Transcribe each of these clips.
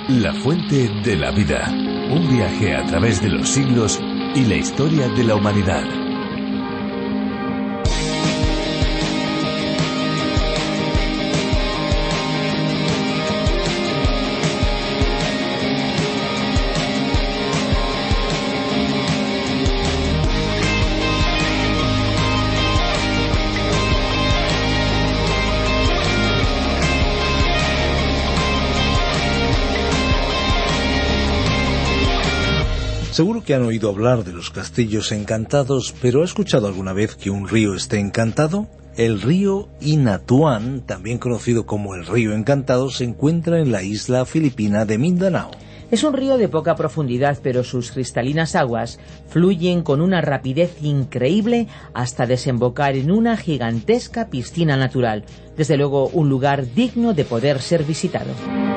La fuente de la vida. Un viaje a través de los siglos y la historia de la humanidad. Seguro que han oído hablar de los castillos encantados, pero ¿ha escuchado alguna vez que un río esté encantado? El río Inatuan, también conocido como el río encantado, se encuentra en la isla filipina de Mindanao. Es un río de poca profundidad, pero sus cristalinas aguas fluyen con una rapidez increíble hasta desembocar en una gigantesca piscina natural. Desde luego, un lugar digno de poder ser visitado.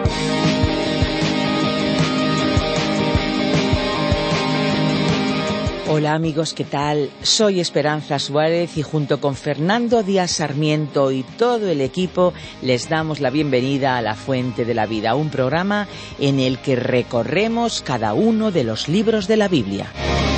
Hola amigos, ¿qué tal? Soy Esperanza Suárez y junto con Fernando Díaz Sarmiento y todo el equipo les damos la bienvenida a La Fuente de la Vida, un programa en el que recorremos cada uno de los libros de la Biblia.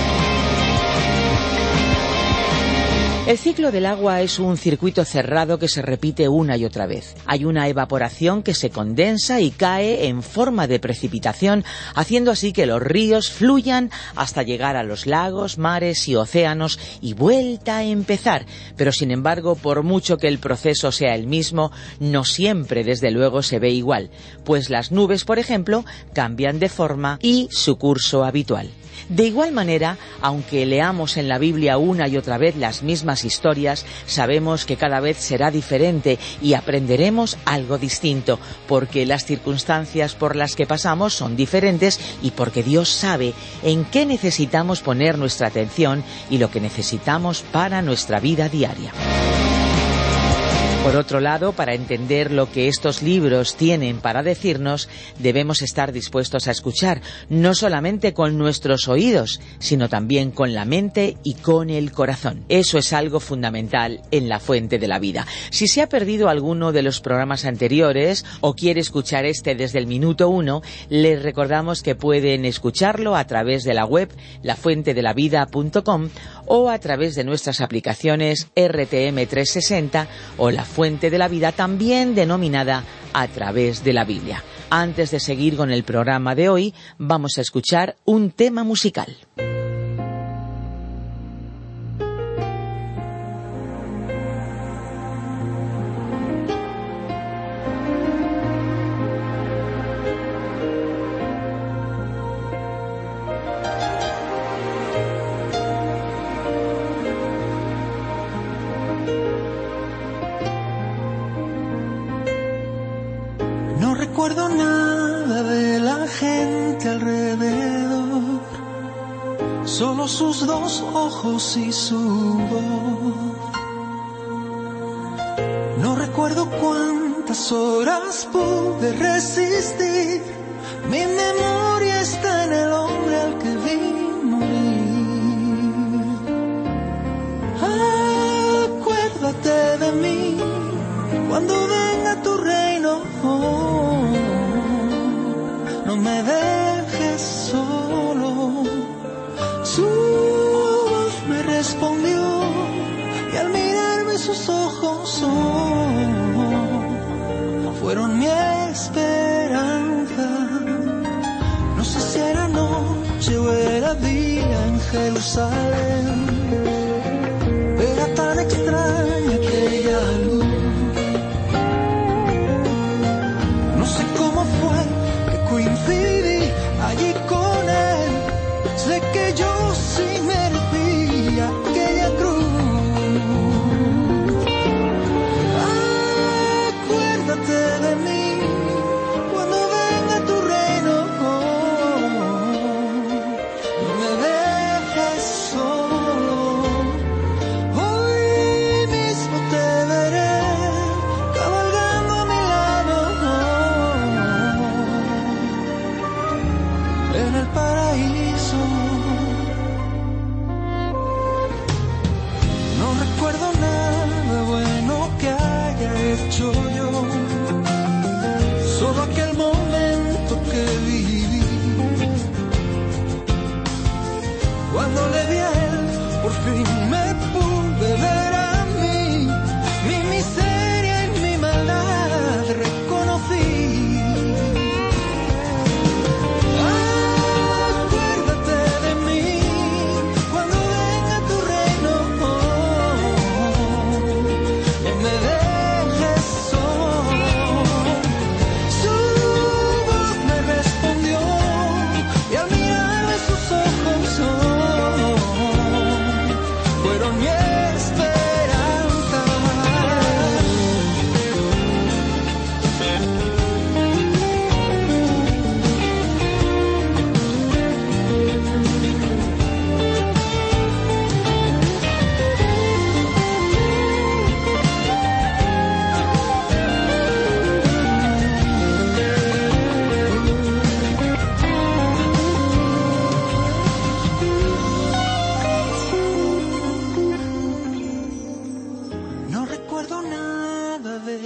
El ciclo del agua es un circuito cerrado que se repite una y otra vez. Hay una evaporación que se condensa y cae en forma de precipitación, haciendo así que los ríos fluyan hasta llegar a los lagos, mares y océanos y vuelta a empezar. Pero sin embargo, por mucho que el proceso sea el mismo, no siempre desde luego se ve igual, pues las nubes, por ejemplo, cambian de forma y su curso habitual. De igual manera, aunque leamos en la Biblia una y otra vez las mismas historias, sabemos que cada vez será diferente y aprenderemos algo distinto, porque las circunstancias por las que pasamos son diferentes y porque Dios sabe en qué necesitamos poner nuestra atención y lo que necesitamos para nuestra vida diaria. Por otro lado, para entender lo que estos libros tienen para decirnos, debemos estar dispuestos a escuchar, no solamente con nuestros oídos, sino también con la mente y con el corazón. Eso es algo fundamental en La Fuente de la Vida. Si se ha perdido alguno de los programas anteriores o quiere escuchar este desde el minuto 1, les recordamos que pueden escucharlo a través de la web lafuentedelavida.com o a través de nuestras aplicaciones RTM360 o La Fuente de la Vida, también denominada A Través de la Biblia. Antes de seguir con el programa de hoy, vamos a escuchar un tema musical. No recuerdo nada de la gente alrededor, solo sus dos ojos y su voz. No recuerdo cuántas horas pude resistir, mi memoria está en el hombre al que vi morir. Acuérdate de mí cuando venga tu reino. No me dejes solo. Su voz me respondió y al mirarme sus ojos fueron mi esperanza. No sé si era noche o era día en Jerusalén, era tan extraña aquella luz. Coincidí allí con él, sé que yo sí merecía aquella cruz. Acuérdate de mí cuando venga tu reino, no me dejes solo. Hoy mi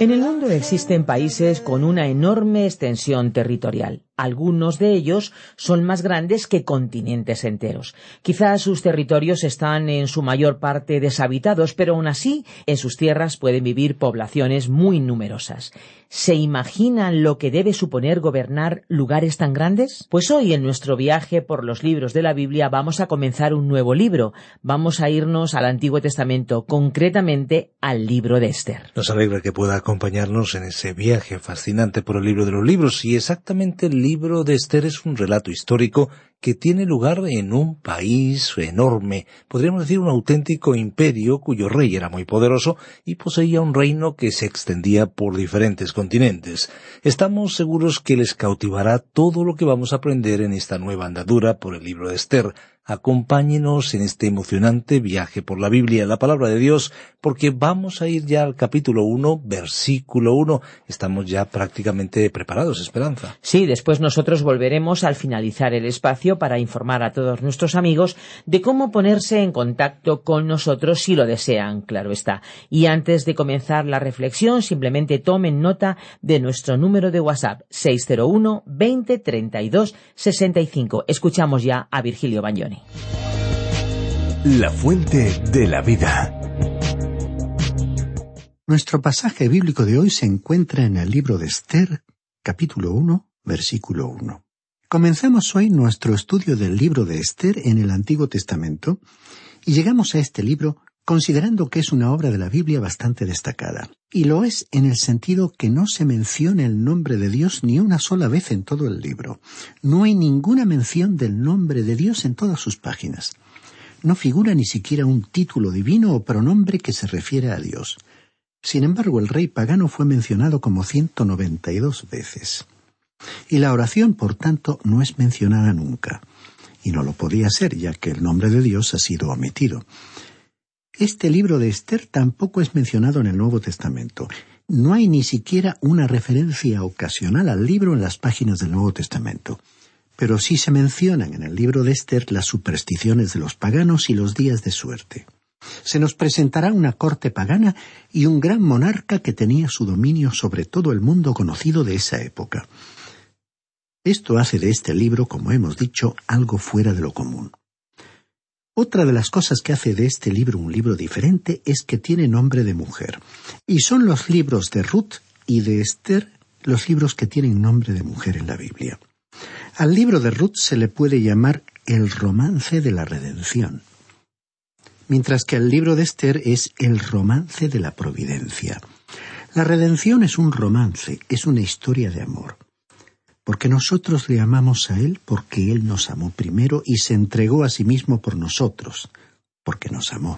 En el mundo existen países con una enorme extensión territorial. Algunos de ellos son más grandes que continentes enteros. Quizás sus territorios están en su mayor parte deshabitados, pero aún así en sus tierras pueden vivir poblaciones muy numerosas. ¿Se imaginan lo que debe suponer gobernar lugares tan grandes? Pues hoy en nuestro viaje por los libros de la Biblia vamos a comenzar un nuevo libro. Vamos a irnos al Antiguo Testamento, concretamente al libro de Esther. Nos alegra que pueda acompañarnos en ese viaje fascinante por el libro de los libros, y exactamente el libro de Esther es un relato histórico que tiene lugar en un país enorme, podríamos decir un auténtico imperio cuyo rey era muy poderoso y poseía un reino que se extendía por diferentes continentes. Estamos seguros que les cautivará todo lo que vamos a aprender en esta nueva andadura por el libro de Esther. Acompáñenos en este emocionante viaje por la Biblia, la palabra de Dios, porque vamos a ir ya al capítulo 1, versículo 1. Estamos ya prácticamente preparados, Esperanza. Sí, después nosotros volveremos al finalizar el espacio para informar a todos nuestros amigos de cómo ponerse en contacto con nosotros si lo desean, claro está. Y antes de comenzar la reflexión, simplemente tomen nota de nuestro número de WhatsApp, 601 20 32 65. Escuchamos ya a Virgilio Bagnoni. La fuente de la vida. Nuestro pasaje bíblico de hoy se encuentra en el libro de Esther, capítulo 1, versículo 1. Comenzamos hoy nuestro estudio del libro de Esther en el Antiguo Testamento y llegamos a este libro considerando que es una obra de la Biblia bastante destacada. Y lo es en el sentido que no se menciona el nombre de Dios ni una sola vez en todo el libro. No hay ninguna mención del nombre de Dios en todas sus páginas. No figura ni siquiera un título divino o pronombre que se refiere a Dios. Sin embargo, el rey pagano fue mencionado como 192 veces. Y la oración, por tanto, no es mencionada nunca. Y no lo podía ser, ya que el nombre de Dios ha sido omitido. Este libro de Esther tampoco es mencionado en el Nuevo Testamento. No hay ni siquiera una referencia ocasional al libro en las páginas del Nuevo Testamento. Pero sí se mencionan en el libro de Esther las supersticiones de los paganos y los días de suerte. Se nos presentará una corte pagana y un gran monarca que tenía su dominio sobre todo el mundo conocido de esa época. Esto hace de este libro, como hemos dicho, algo fuera de lo común. Otra de las cosas que hace de este libro un libro diferente es que tiene nombre de mujer. Y son los libros de Ruth y de Esther los libros que tienen nombre de mujer en la Biblia. Al libro de Ruth se le puede llamar el romance de la redención, mientras que al libro de Esther es el romance de la providencia. La redención es un romance, es una historia de amor. Porque nosotros le amamos a Él porque Él nos amó primero y se entregó a sí mismo por nosotros, porque nos amó.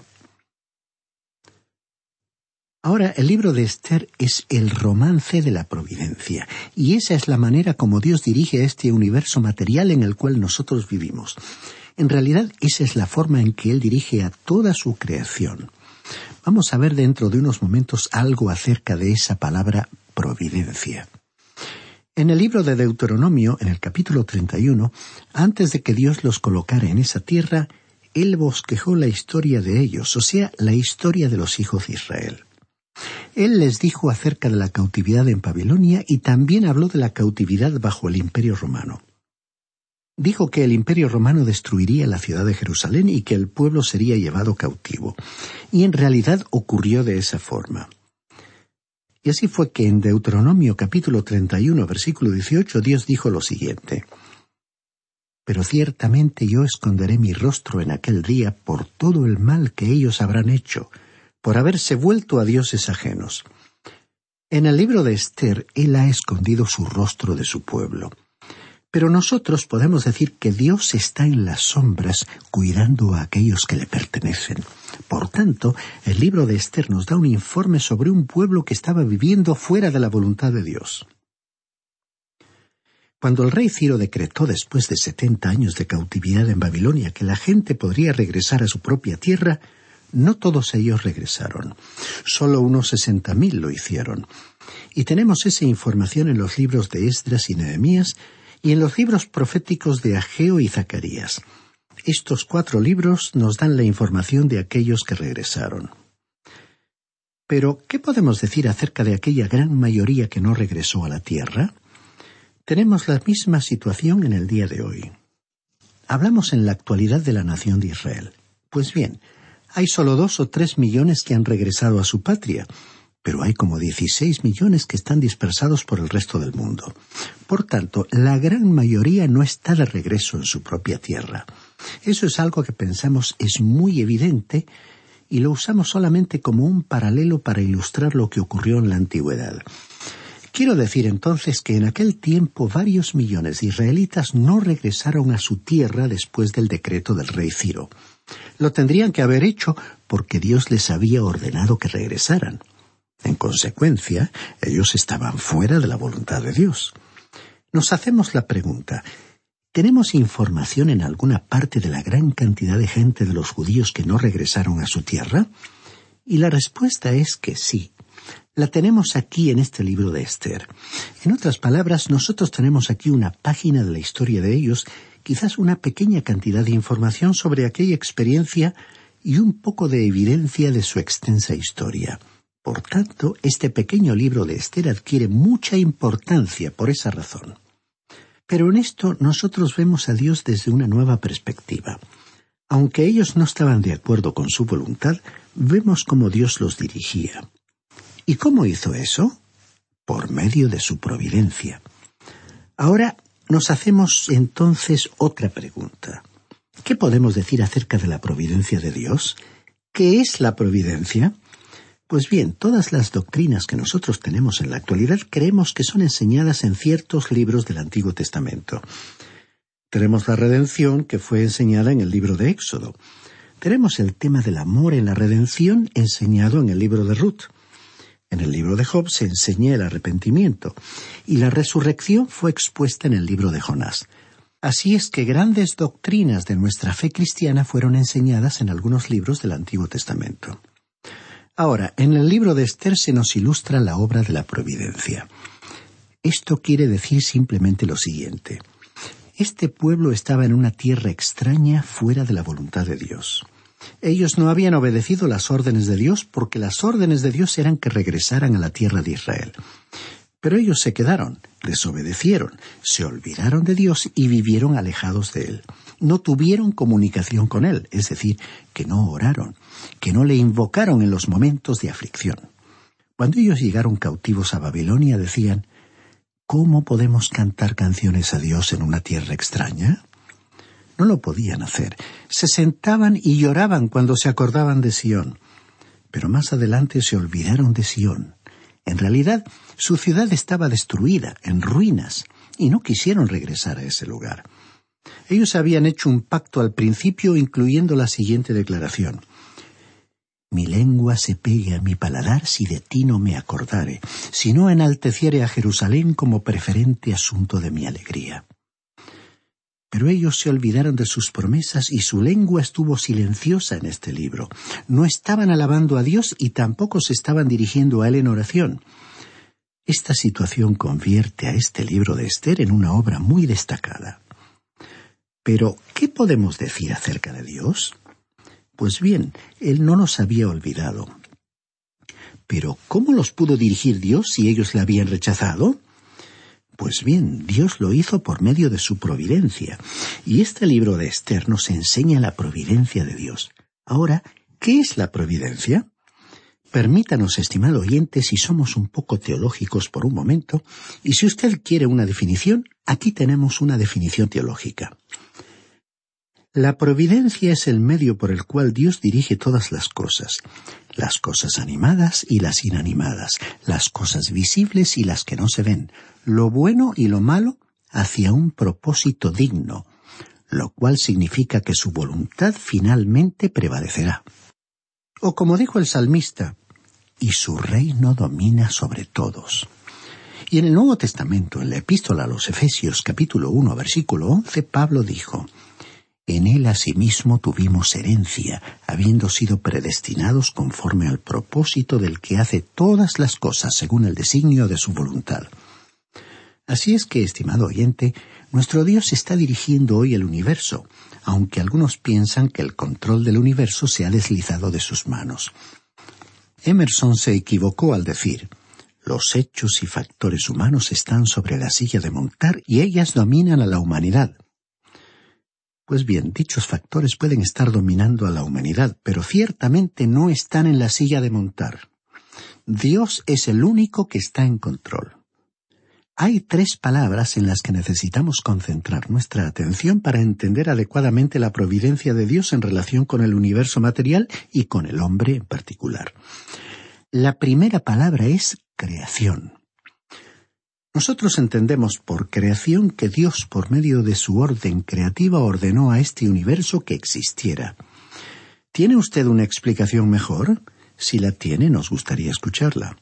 Ahora, el libro de Esther es el romance de la providencia, y esa es la manera como Dios dirige este universo material en el cual nosotros vivimos. En realidad, esa es la forma en que Él dirige a toda su creación. Vamos a ver dentro de unos momentos algo acerca de esa palabra providencia. En el libro de Deuteronomio, en el capítulo 31, antes de que Dios los colocara en esa tierra, Él bosquejó la historia de ellos, o sea, la historia de los hijos de Israel. Él les dijo acerca de la cautividad en Babilonia y también habló de la cautividad bajo el Imperio Romano. Dijo que el Imperio Romano destruiría la ciudad de Jerusalén y que el pueblo sería llevado cautivo. Y en realidad ocurrió de esa forma. Y así fue que en Deuteronomio capítulo 31, versículo 18, Dios dijo lo siguiente: «Pero ciertamente yo esconderé mi rostro en aquel día por todo el mal que ellos habrán hecho, por haberse vuelto a dioses ajenos». En el libro de Esther, Él ha escondido su rostro de su pueblo. Pero nosotros podemos decir que Dios está en las sombras cuidando a aquellos que le pertenecen. Por tanto, el libro de Esther nos da un informe sobre un pueblo que estaba viviendo fuera de la voluntad de Dios. Cuando el rey Ciro decretó después de 70 años de cautividad en Babilonia que la gente podría regresar a su propia tierra, no todos ellos regresaron. Solo unos 60,000 lo hicieron. Y tenemos esa información en los libros de Esdras y Nehemías y en los libros proféticos de Ageo y Zacarías. Estos 4 libros nos dan la información de aquellos que regresaron. Pero, ¿qué podemos decir acerca de aquella gran mayoría que no regresó a la tierra? Tenemos la misma situación en el día de hoy. Hablamos en la actualidad de la nación de Israel. Pues bien, hay solo 2 o 3 millones que han regresado a su patria, pero hay como 16 millones que están dispersados por el resto del mundo. Por tanto, la gran mayoría no está de regreso en su propia tierra. Eso es algo que pensamos es muy evidente y lo usamos solamente como un paralelo para ilustrar lo que ocurrió en la antigüedad. Quiero decir entonces que en aquel tiempo varios millones de israelitas no regresaron a su tierra después del decreto del rey Ciro. Lo tendrían que haber hecho porque Dios les había ordenado que regresaran. En consecuencia, ellos estaban fuera de la voluntad de Dios. Nos hacemos la pregunta, ¿tenemos información en alguna parte de la gran cantidad de gente de los judíos que no regresaron a su tierra? Y la respuesta es que sí. La tenemos aquí en este libro de Esther. En otras palabras, nosotros tenemos aquí una página de la historia de ellos, quizás una pequeña cantidad de información sobre aquella experiencia y un poco de evidencia de su extensa historia. Por tanto, este pequeño libro de Esther adquiere mucha importancia por esa razón. Pero en esto nosotros vemos a Dios desde una nueva perspectiva. Aunque ellos no estaban de acuerdo con su voluntad, vemos cómo Dios los dirigía. ¿Y cómo hizo eso? Por medio de su providencia. Ahora nos hacemos entonces otra pregunta. ¿Qué podemos decir acerca de la providencia de Dios? ¿Qué es la providencia? Pues bien, todas las doctrinas que nosotros tenemos en la actualidad creemos que son enseñadas en ciertos libros del Antiguo Testamento. Tenemos la redención que fue enseñada en el libro de Éxodo. Tenemos el tema del amor en la redención enseñado en el libro de Ruth. En el libro de Job se enseña el arrepentimiento, y la resurrección fue expuesta en el libro de Jonás. Así es que grandes doctrinas de nuestra fe cristiana fueron enseñadas en algunos libros del Antiguo Testamento. Ahora, en el libro de Esther se nos ilustra la obra de la providencia. Esto quiere decir simplemente lo siguiente. Este pueblo estaba en una tierra extraña fuera de la voluntad de Dios. Ellos no habían obedecido las órdenes de Dios porque las órdenes de Dios eran que regresaran a la tierra de Israel. Pero ellos se quedaron, desobedecieron, se olvidaron de Dios y vivieron alejados de Él. No tuvieron comunicación con Él, es decir, que no oraron, que no le invocaron en los momentos de aflicción. Cuando ellos llegaron cautivos a Babilonia decían, ¿cómo podemos cantar canciones a Dios en una tierra extraña? No lo podían hacer. Se sentaban y lloraban cuando se acordaban de Sión. Pero más adelante se olvidaron de Sión. En realidad, su ciudad estaba destruida, en ruinas, y no quisieron regresar a ese lugar. Ellos habían hecho un pacto al principio, incluyendo la siguiente declaración. Mi lengua se pegue a mi paladar si de ti no me acordare, si no enalteciere a Jerusalén como preferente asunto de mi alegría. Pero ellos se olvidaron de sus promesas y su lengua estuvo silenciosa en este libro. No estaban alabando a Dios y tampoco se estaban dirigiendo a Él en oración. Esta situación convierte a este libro de Esther en una obra muy destacada. Pero, ¿qué podemos decir acerca de Dios? Pues bien, Él no los había olvidado. Pero, ¿cómo los pudo dirigir Dios si ellos le habían rechazado? Pues bien, Dios lo hizo por medio de su providencia, y este libro de Esther nos enseña la providencia de Dios. Ahora, ¿qué es la providencia? Permítanos, estimado oyente, si somos un poco teológicos por un momento, y si usted quiere una definición, aquí tenemos una definición teológica. La providencia es el medio por el cual Dios dirige todas las cosas animadas y las inanimadas, las cosas visibles y las que no se ven, lo bueno y lo malo, hacia un propósito digno, lo cual significa que su voluntad finalmente prevalecerá. O como dijo el salmista, y su reino domina sobre todos. Y en el Nuevo Testamento, en la Epístola a los Efesios, capítulo 1, versículo 11, Pablo dijo, en él asimismo tuvimos herencia, habiendo sido predestinados conforme al propósito del que hace todas las cosas según el designio de su voluntad. Así es que, estimado oyente, nuestro Dios está dirigiendo hoy el universo, aunque algunos piensan que el control del universo se ha deslizado de sus manos. Emerson se equivocó al decir: los hechos y factores humanos están sobre la silla de montar y ellas dominan a la humanidad. Pues bien, dichos factores pueden estar dominando a la humanidad, pero ciertamente no están en la silla de montar. Dios es el único que está en control. Hay 3 palabras en las que necesitamos concentrar nuestra atención para entender adecuadamente la providencia de Dios en relación con el universo material y con el hombre en particular. La primera palabra es creación. Nosotros entendemos por creación que Dios, por medio de su orden creativa, ordenó a este universo que existiera. ¿Tiene usted una explicación mejor? Si la tiene, nos gustaría escucharla.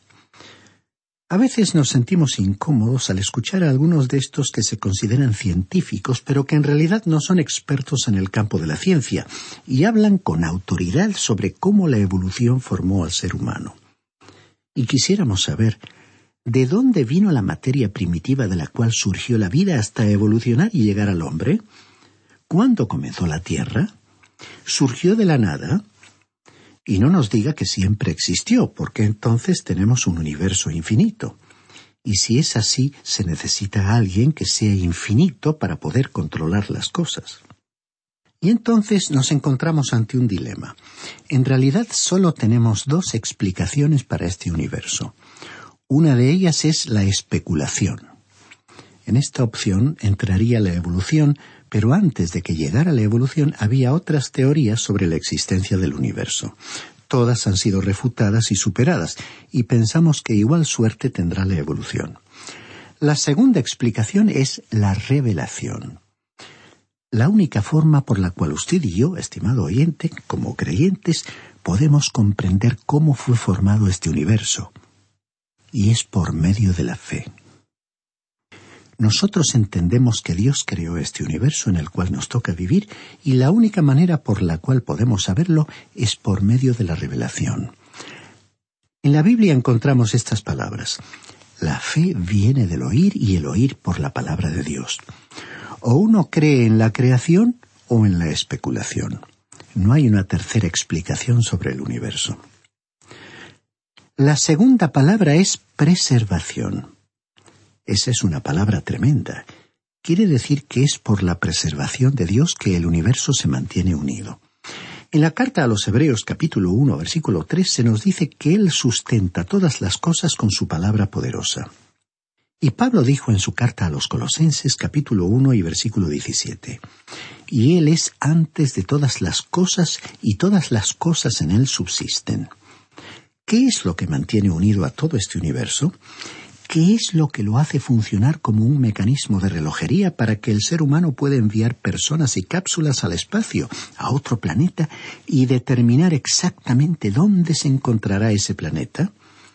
A veces nos sentimos incómodos al escuchar a algunos de estos que se consideran científicos, pero que en realidad no son expertos en el campo de la ciencia, y hablan con autoridad sobre cómo la evolución formó al ser humano. Y quisiéramos saber, ¿de dónde vino la materia primitiva de la cual surgió la vida hasta evolucionar y llegar al hombre? ¿Cuándo comenzó la Tierra? ¿Surgió de la nada? Y no nos diga que siempre existió, porque entonces tenemos un universo infinito. Y si es así, se necesita a alguien que sea infinito para poder controlar las cosas. Y entonces nos encontramos ante un dilema. En realidad solo tenemos 2 explicaciones para este universo. Una de ellas es la especulación. En esta opción entraría la evolución, pero antes de que llegara la evolución había otras teorías sobre la existencia del universo. Todas han sido refutadas y superadas, y pensamos que igual suerte tendrá la evolución. La segunda explicación es la revelación. La única forma por la cual usted y yo, estimado oyente, como creyentes, podemos comprender cómo fue formado este universo. Y es por medio de la fe. Nosotros entendemos que Dios creó este universo en el cual nos toca vivir, y la única manera por la cual podemos saberlo es por medio de la revelación. En la Biblia encontramos estas palabras: la fe viene del oír y el oír por la palabra de Dios. O uno cree en la creación o en la especulación. No hay una tercera explicación sobre el universo. La segunda palabra es preservación. Esa es una palabra tremenda. Quiere decir que es por la preservación de Dios que el universo se mantiene unido. En la carta a los Hebreos capítulo 1, versículo 3, se nos dice que Él sustenta todas las cosas con su palabra poderosa. Y Pablo dijo en su carta a los Colosenses capítulo 1 y versículo 17, y Él es antes de todas las cosas y todas las cosas en Él subsisten. ¿Qué es lo que mantiene unido a todo este universo? ¿Qué es lo que lo hace funcionar como un mecanismo de relojería para que el ser humano pueda enviar personas y cápsulas al espacio, a otro planeta, y determinar exactamente dónde se encontrará ese planeta?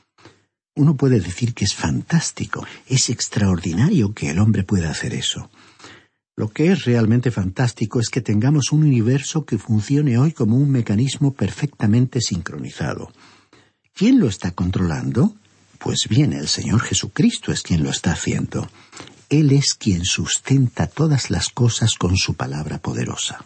Uno puede decir que es fantástico, es extraordinario que el hombre pueda hacer eso. Lo que es realmente fantástico es que tengamos un universo que funcione hoy como un mecanismo perfectamente sincronizado. ¿Quién lo está controlando? Pues bien, el Señor Jesucristo es quien lo está haciendo. Él es quien sustenta todas las cosas con su palabra poderosa.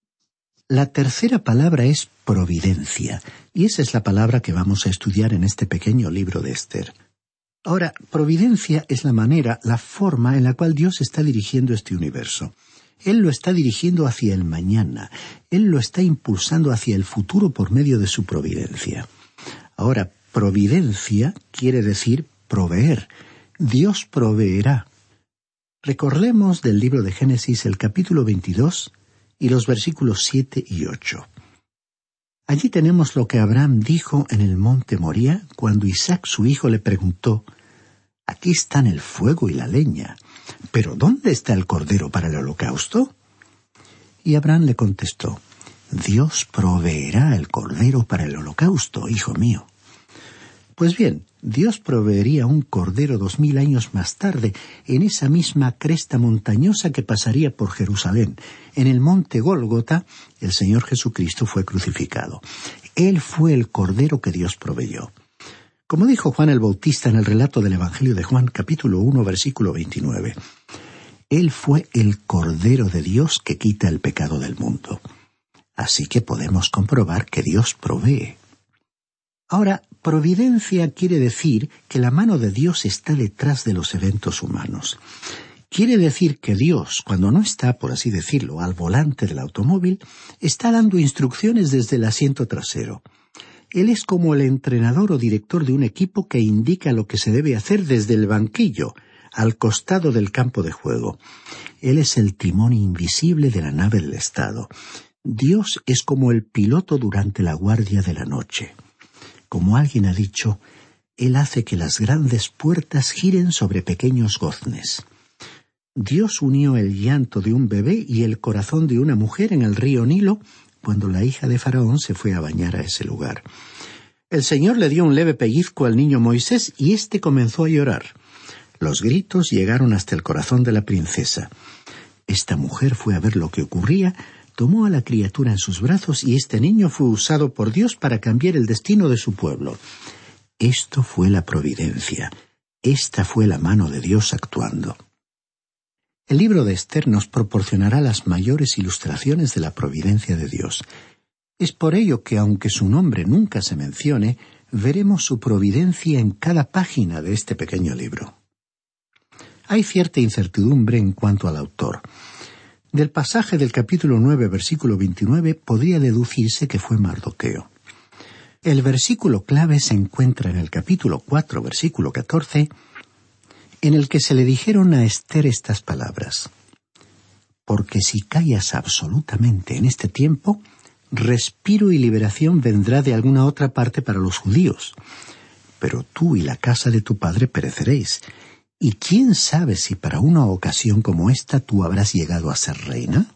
La tercera palabra es providencia, y esa es la palabra que vamos a estudiar en este pequeño libro de Esther. Ahora, providencia es la manera, la forma en la cual Dios está dirigiendo este universo. Él lo está dirigiendo hacia el mañana. Él lo está impulsando hacia el futuro por medio de su providencia. Ahora, providencia quiere decir proveer. Dios proveerá. Recordemos del libro de Génesis el capítulo 22 y los versículos 7 y 8. Allí tenemos lo que Abraham dijo en el monte Moría cuando Isaac su hijo le preguntó: «Aquí están el fuego y la leña, pero ¿dónde está el cordero para el holocausto?» Y Abraham le contestó: «Dios proveerá el cordero para el holocausto, hijo mío». Pues bien, Dios proveería un cordero 2000 años más tarde, en esa misma cresta montañosa que pasaría por Jerusalén. En el monte Gólgota, el Señor Jesucristo fue crucificado. Él fue el cordero que Dios proveyó. Como dijo Juan el Bautista en el relato del Evangelio de Juan, capítulo 1, versículo 29, Él fue el cordero de Dios que quita el pecado del mundo. Así que podemos comprobar que Dios provee. Ahora, Providencia quiere decir que la mano de Dios está detrás de los eventos humanos. Quiere decir que Dios, cuando no está, por así decirlo, al volante del automóvil, está dando instrucciones desde el asiento trasero. Él es como el entrenador o director de un equipo que indica lo que se debe hacer desde el banquillo, al costado del campo de juego. Él es el timón invisible de la nave del Estado. Dios es como el piloto durante la guardia de la noche. Como alguien ha dicho, Él hace que las grandes puertas giren sobre pequeños goznes. Dios unió el llanto de un bebé y el corazón de una mujer en el río Nilo cuando la hija de Faraón se fue a bañar a ese lugar. El Señor le dio un leve pellizco al niño Moisés y éste comenzó a llorar. Los gritos llegaron hasta el corazón de la princesa. Esta mujer fue a ver lo que ocurría, tomó a la criatura en sus brazos y este niño fue usado por Dios para cambiar el destino de su pueblo. Esto fue la providencia. Esta fue la mano de Dios actuando. El libro de Esther nos proporcionará las mayores ilustraciones de la providencia de Dios. Es por ello que, aunque su nombre nunca se mencione, veremos su providencia en cada página de este pequeño libro. Hay cierta incertidumbre en cuanto al autor. Del pasaje del capítulo 9, versículo 29, podría deducirse que fue Mardoqueo. El versículo clave se encuentra en el capítulo 4, versículo 14, en el que se le dijeron a Esther estas palabras: «Porque si callas absolutamente en este tiempo, respiro y liberación vendrá de alguna otra parte para los judíos. Pero tú y la casa de tu padre pereceréis. ¿Y quién sabe si para una ocasión como esta tú habrás llegado a ser reina?»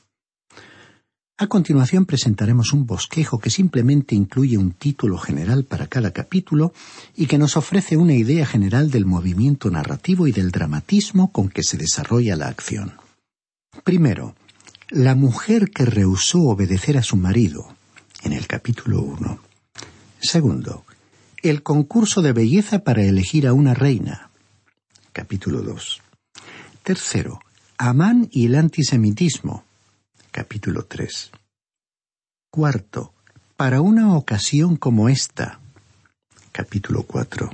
A continuación presentaremos un bosquejo que simplemente incluye un título general para cada capítulo y que nos ofrece una idea general del movimiento narrativo y del dramatismo con que se desarrolla la acción. Primero, la mujer que rehusó obedecer a su marido, en el capítulo 1. Segundo, el concurso de belleza para elegir a una reina, capítulo 2. Tercero, Amán y el antisemitismo, capítulo 3. Cuarto, para una ocasión como esta, capítulo 4.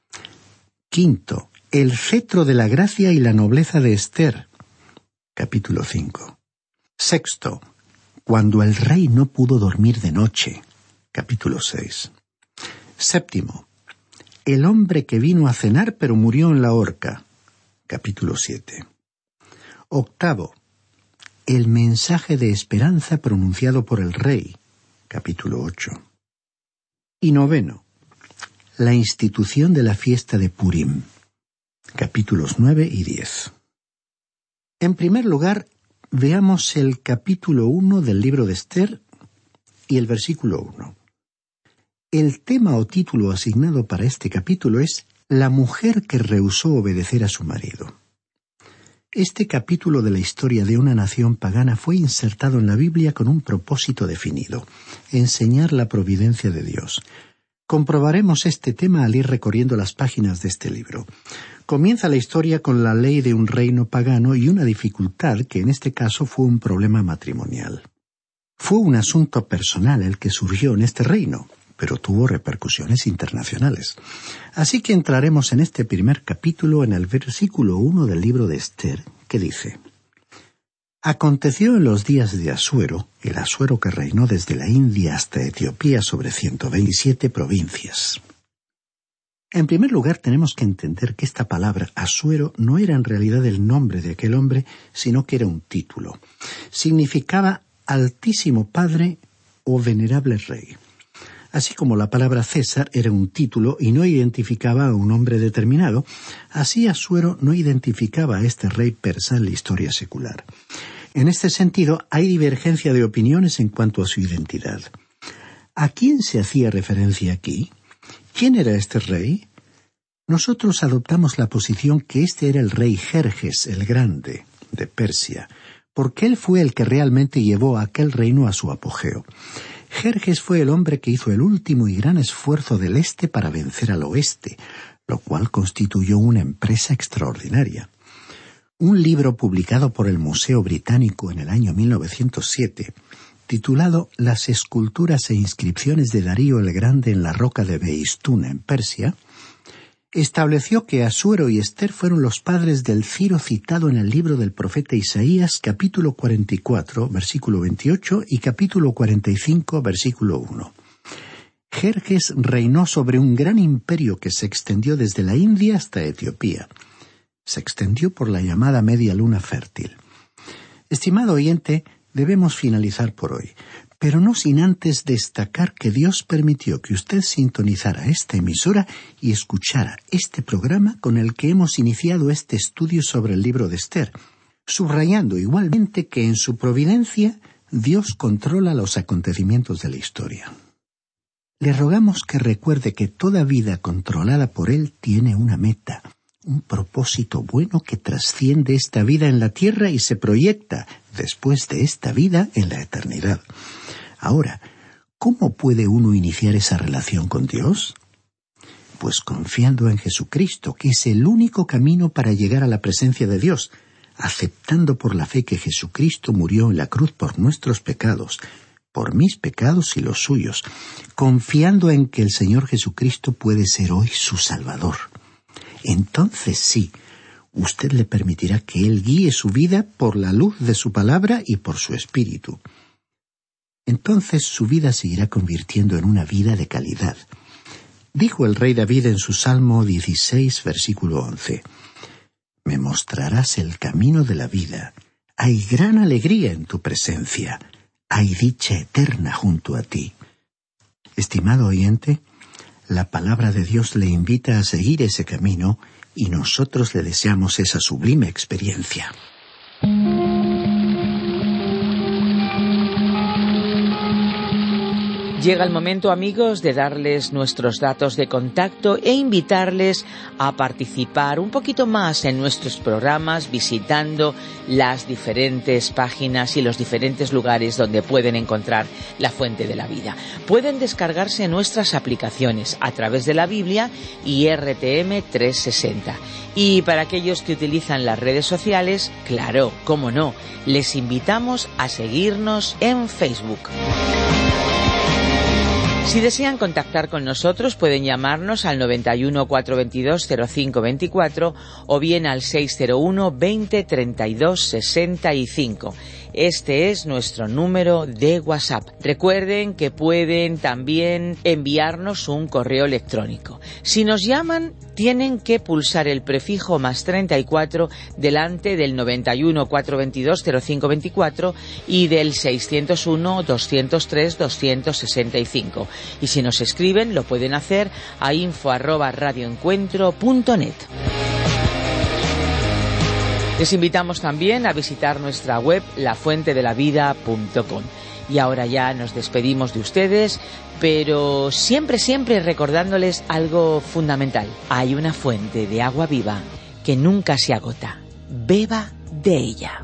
Quinto, el cetro de la gracia y la nobleza de Esther, capítulo 5. Sexto, cuando el rey no pudo dormir de noche, capítulo 6. Séptimo, el hombre que vino a cenar pero murió en la horca, capítulo 7. Octavo, el mensaje de esperanza pronunciado por el rey, capítulo 8. Y noveno, la institución de la fiesta de Purim, capítulos 9 y 10. En primer lugar, veamos el capítulo 1 del libro de Esther y el versículo 1. El tema o título asignado para este capítulo es «La mujer que rehusó obedecer a su marido». Este capítulo de la historia de una nación pagana fue insertado en la Biblia con un propósito definido: enseñar la providencia de Dios. Comprobaremos este tema al ir recorriendo las páginas de este libro. Comienza la historia con la ley de un reino pagano y una dificultad que en este caso fue un problema matrimonial. Fue un asunto personal el que surgió en este reino, pero tuvo repercusiones internacionales. Así que entraremos en este primer capítulo en el versículo 1 del libro de Esther, que dice: Aconteció en los días de Asuero, el Asuero que reinó desde la India hasta Etiopía sobre 127 provincias. En primer lugar, tenemos que entender que esta palabra Asuero no era en realidad el nombre de aquel hombre, sino que era un título. Significaba Altísimo Padre o Venerable Rey. Así como la palabra César era un título y no identificaba a un hombre determinado, así Asuero no identificaba a este rey persa en la historia secular. En este sentido, hay divergencia de opiniones en cuanto a su identidad. ¿A quién se hacía referencia aquí? ¿Quién era este rey? Nosotros adoptamos la posición que este era el rey Jerjes el Grande, de Persia, porque él fue el que realmente llevó a aquel reino a su apogeo. Jerjes fue el hombre que hizo el último y gran esfuerzo del este para vencer al oeste, lo cual constituyó una empresa extraordinaria. Un libro publicado por el Museo Británico en el año 1907 titulado Las esculturas e inscripciones de Darío el Grande en la roca de Behistún, en Persia, estableció que Asuero y Ester fueron los padres del Ciro citado en el libro del profeta Isaías, capítulo 44, versículo 28 y capítulo 45, versículo 1. Jerjes reinó sobre un gran imperio que se extendió desde la India hasta Etiopía. Se extendió por la llamada media luna fértil. Estimado oyente, debemos finalizar por hoy, pero no sin antes destacar que Dios permitió que usted sintonizara esta emisora y escuchara este programa con el que hemos iniciado este estudio sobre el libro de Ester, subrayando igualmente que en su providencia Dios controla los acontecimientos de la historia. Le rogamos que recuerde que toda vida controlada por Él tiene una meta, un propósito bueno que trasciende esta vida en la tierra y se proyecta, después de esta vida, en la eternidad. Ahora, ¿cómo puede uno iniciar esa relación con Dios? Pues confiando en Jesucristo, que es el único camino para llegar a la presencia de Dios, aceptando por la fe que Jesucristo murió en la cruz por nuestros pecados, por mis pecados y los suyos, confiando en que el Señor Jesucristo puede ser hoy su Salvador. Entonces sí, usted le permitirá que Él guíe su vida por la luz de su palabra y por su espíritu. Entonces su vida se irá convirtiendo en una vida de calidad. Dijo el rey David en su Salmo 16, versículo 11, «Me mostrarás el camino de la vida. Hay gran alegría en tu presencia. Hay dicha eterna junto a ti». Estimado oyente, la palabra de Dios le invita a seguir ese camino y nosotros le deseamos esa sublime experiencia. Llega el momento, amigos, de darles nuestros datos de contacto e invitarles a participar un poquito más en nuestros programas visitando las diferentes páginas y los diferentes lugares donde pueden encontrar la fuente de la vida. Pueden descargarse nuestras aplicaciones a través de la Biblia y RTM 360. Y para aquellos que utilizan las redes sociales, claro, cómo no, les invitamos a seguirnos en Facebook. Si desean contactar con nosotros, pueden llamarnos al 91 422 0524 o bien al 601 20 32 65. Este es nuestro número de WhatsApp. Recuerden que pueden también enviarnos un correo electrónico. Si nos llaman, tienen que pulsar el prefijo más 34 delante del 91 422 0524 y del 601 203 265. Y si nos escriben, lo pueden hacer a info@radioencuentro.net. Les invitamos también a visitar nuestra web lafuentedelavida.com. Y ahora ya nos despedimos de ustedes, pero siempre recordándoles algo fundamental. Hay una fuente de agua viva que nunca se agota. Beba de ella.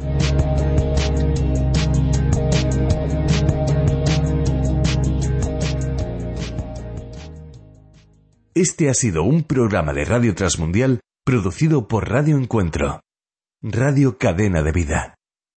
Este ha sido un programa de Radio Transmundial producido por Radio Encuentro, Radio Cadena de Vida.